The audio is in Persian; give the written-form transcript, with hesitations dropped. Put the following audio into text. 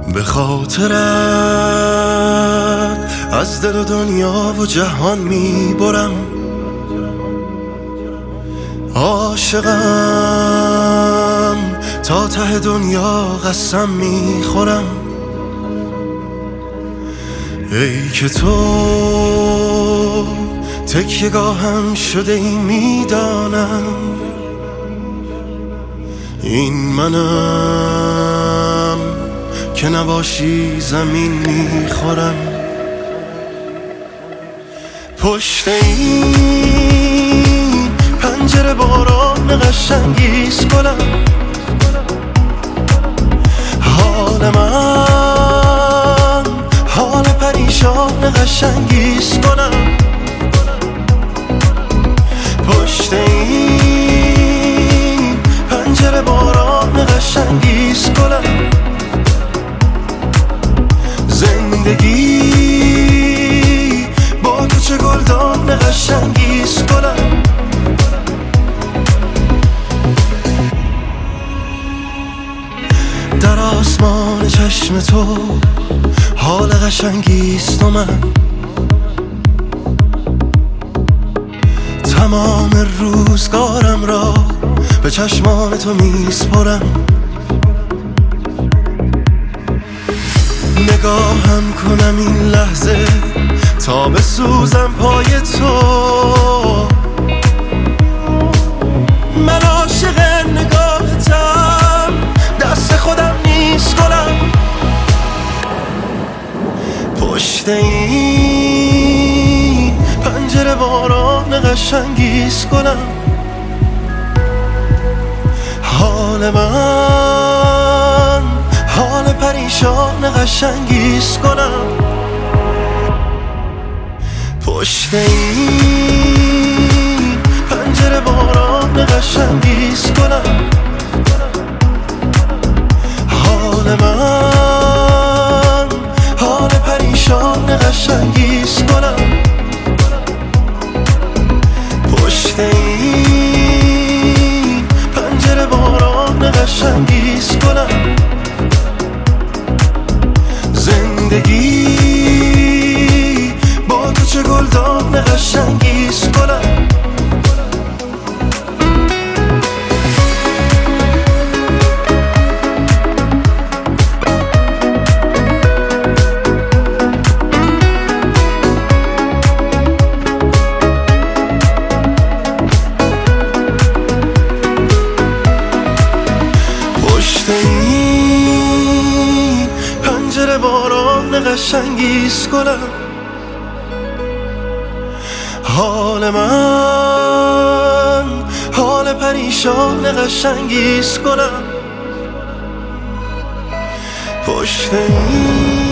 به خاطرت از دل و دنیا و جهان میبرم، عاشقم تا ته دنیا قسم میخورم. ای که تو تکیه‌گاهم شده ای میدانم، این منم که نباشی زمین میخورم. پشت این پنجره باران قشنگیست گلم، حال من حال پریشان قشنگیست گلم. پشت این پنجره باران قشنگیست گلم، زندگی با تو چه گلدان قشنگیست گلم. در آسمان چشم تو حال قشنگیست و من تمام روزگارم را به چشمان تو میسپرم. نگاهم کنم این لحظه تا بسوزم پای تو، من عاشق نگاهتم، دست خودم نیست گلم. پشت این پنجره باران قشنگیست گلم، حال من حال پریشان قشنگیست گلم. پشت این پنجره باران قشنگیست گلم، حال من حال پریشان قشنگیست گلم. پشت این پنجره باران قشنگیست گلم، زندگی با تو چه گلدان قشنگیست گلم. پشت این پنجره باران قشنگیست گلم، حال من حال پریشان قشنگیست گلم. پشت این